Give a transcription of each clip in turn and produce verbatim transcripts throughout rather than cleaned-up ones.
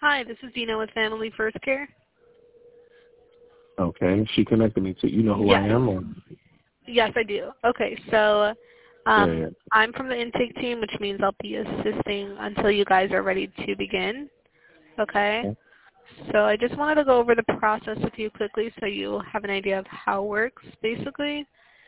Hi, this is Dina with Family First Care. Okay, she connected me to, you know who yes. I am? Or? Yes, I do. Okay, so um, yeah, yeah. I'm from the intake team, which means I'll be assisting until you guys are ready to begin. Okay? Okay. So I just wanted to go over the process with you quickly so you have an idea of how it works, basically.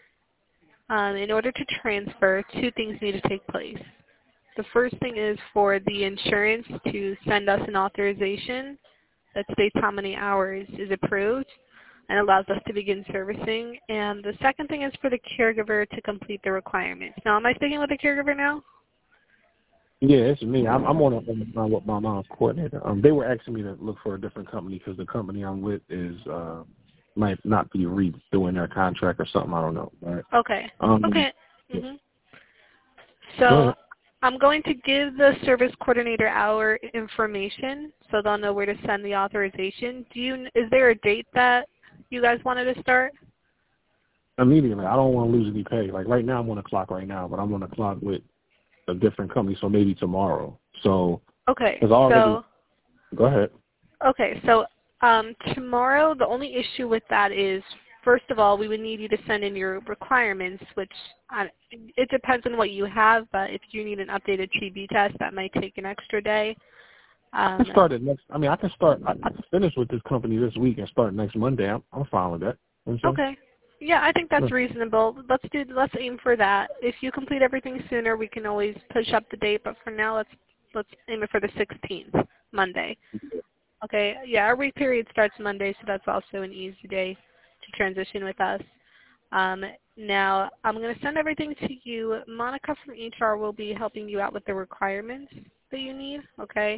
Um, in order to transfer, two things need to take place. The first thing is for the insurance to send us an authorization that states how many hours is approved and allows us to begin servicing. And the second thing is for the caregiver to complete the requirements. Now, am I speaking with the caregiver now? Yeah, it's me. I'm, I'm on, a, on with my mom's coordinator. Um, they were asking me to look for a different company because the company I'm with is uh, might not be redoing their contract or something. I don't know. Right? Okay. Um, Okay. yeah. Mm-hmm. Go So ahead. I'm going to give the service coordinator our information so they'll know where to send the authorization. Do you? Is there a date that you guys wanted to start? Immediately. I don't want to lose any pay. Like right now, I'm on the clock right now, but I'm on the clock with a different company, so maybe tomorrow. So, Okay. cause already, So go ahead. okay. So um, tomorrow, the only issue with that is, first of all, we would need you to send in your requirements, which uh, it depends on what you have. But if you need an updated T B test, that might take an extra day. I Um, can start it next. I mean, I can start. I, I can finish with this company this week and start next Monday. I'm, I'm fine with that. You know what I'm okay. Yeah, I think that's saying? reasonable. Let's do. Let's aim for that. If you complete everything sooner, we can always push up the date. But for now, let's let's aim it for the sixteenth, Monday. Okay. Yeah, our week period starts Monday, so that's also an easy day to transition with us. Um, now, I'm going to send everything to you. Monica from H R will be helping you out with the requirements that you need. Okay.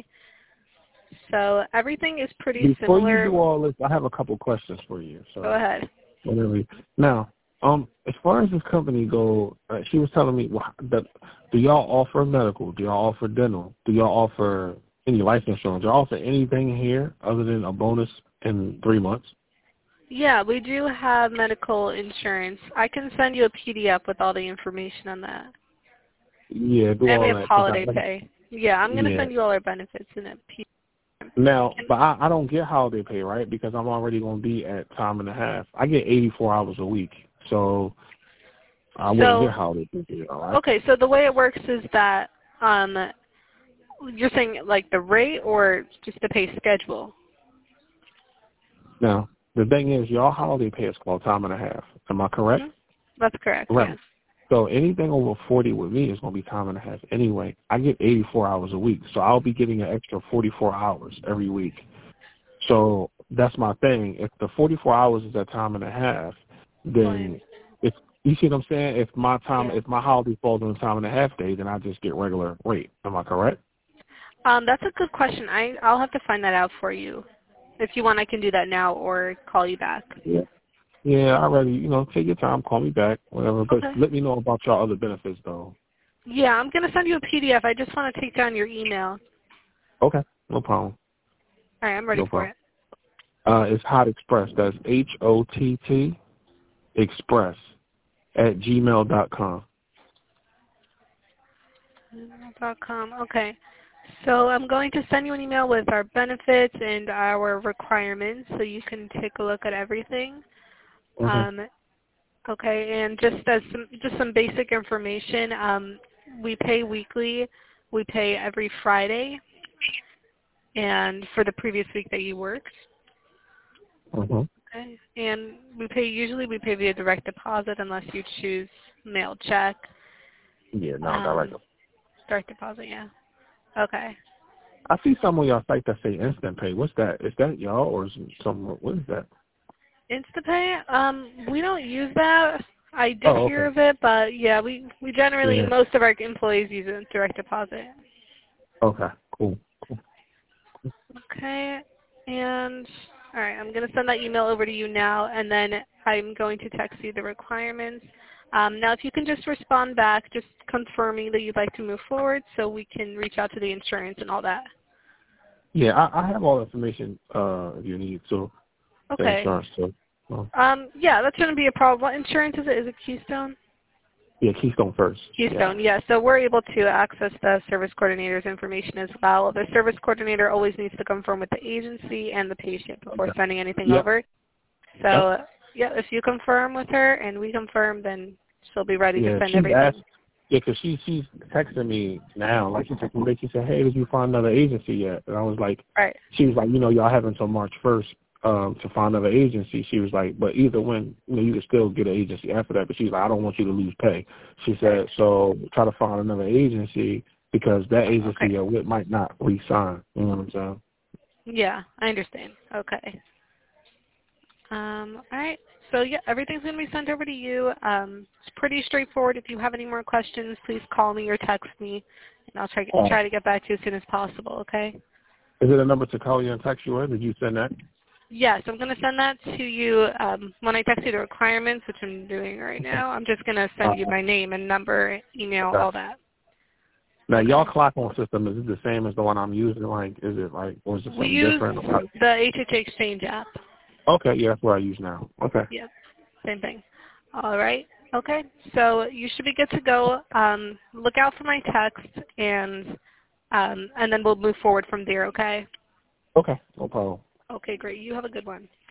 So everything is pretty Before you similar. do all this, I have a couple questions for you. So, Go ahead. whatever. Now, um, as far as this company go, uh, she was telling me, well, that, do y'all offer medical? Do y'all offer dental? Do y'all offer any life insurance? Do y'all offer anything here other than a bonus in three months? Yeah, we do have medical insurance. I can send you a P D F with all the information on that. Yeah, do And we all have that. Cause holiday I, pay. Yeah, I'm going to yeah. send you all our benefits in a P D F. Now, but I, I don't get holiday pay, right? Because I'm already going to be at time and a half. I get eighty-four hours a week, so I wouldn't get So, holiday pay, all right? okay, so the way it works is that um, you're saying like the rate or just the pay schedule? Now, the thing is, y'all holiday pay is called time and a half. Am I correct? Mm-hmm. That's correct, Right. yes. So anything over forty with me is going to be time and a half anyway. I get eighty-four hours a week, so I'll be getting an extra forty-four hours every week. So that's my thing. If the forty-four hours is at time and a half, then if you see what I'm saying, if my time, Yeah. if my holiday falls on a time and a half day, then I just get regular rate. Am I correct? Um, that's a good question. I, I'll have to find that out for you. If you want, I can do that now or call you back. Yeah. Yeah, I already, you know, take your time, call me back, whatever. But Okay. let me know about your other benefits, though. Yeah, I'm going to send you a P D F. I just want to take down your email. Okay, no problem. All right, I'm ready No for problem. it. Uh, it's Hot Express. That's H O T T Express at gmail dot com. dot com. Okay. So I'm going to send you an email with our benefits and our requirements so you can take a look at everything. Okay. Um, okay, and just as some, just some basic information, um, we pay weekly. We pay every Friday and for the previous week that you worked. Uh-huh. Okay. And we pay, usually we pay via direct deposit unless you choose mail check. Yeah, no, Um, direct. direct deposit, yeah. Okay. I see some on your site that say instant pay. What's that? Is that y'all or is it some? What is that? InstaPay, um, we don't use that. I did Oh, hear okay. of it, but yeah, we, we generally, Yeah. most of our employees use it direct deposit. Okay. Cool. Cool. Okay, and all right, I'm going to send that email over to you now, and then I'm going to text you the requirements. Um, now, if you can just respond back, just confirming that you'd like to move forward so we can reach out to the insurance and all that. Yeah, I, I have all the information uh, if you need. So the Okay. insurance. So. Uh, Um, yeah, that shouldn't be a problem. What insurance is it? Is it Keystone? Yeah, Keystone First. Keystone, yeah. yeah. So we're able to access the service coordinator's information as well. The service coordinator always needs to confirm with the agency and the patient before Okay. sending anything Yep. over. So, Yep. yeah, if you confirm with her and we confirm, then she'll be ready Yeah, to send she's everything. asked, yeah, because she, she's texting me now. Like, she texted me, she said, hey, did you find another agency yet? And I was like, right. She was like, you know, y'all have until March first um, to find another agency. She was like, but either when, you know, you can still get an agency after that. But she's like, I don't want you to lose pay. She said, so try to find another agency because that agency Okay. you're with might not re-sign. You know what I'm saying? Yeah, I understand. Okay. Um, all right. So, yeah, everything's going to be sent over to you. Um, it's pretty straightforward. If you have any more questions, please call me or text me, and I'll try, Oh. try to get back to you as soon as possible, okay? Is it a number to call you and text you in? Did you send that? Yes, I'm going to send that to you um, when I text you the requirements, which I'm doing right now. I'm just going to send you my name and number, email, Okay. all that. Now, Okay. y'all clock on system, is it the same as the one I'm using? Like, is it like, or is it We something use different? the H H A Exchange app. Okay, yeah, that's what I use now. Okay. Yep, same thing. All right. Okay, so you should be good to go. Um, look out for my text, and um, and then we'll move forward from there, okay? Okay, no problem. Okay, great. You have a good one.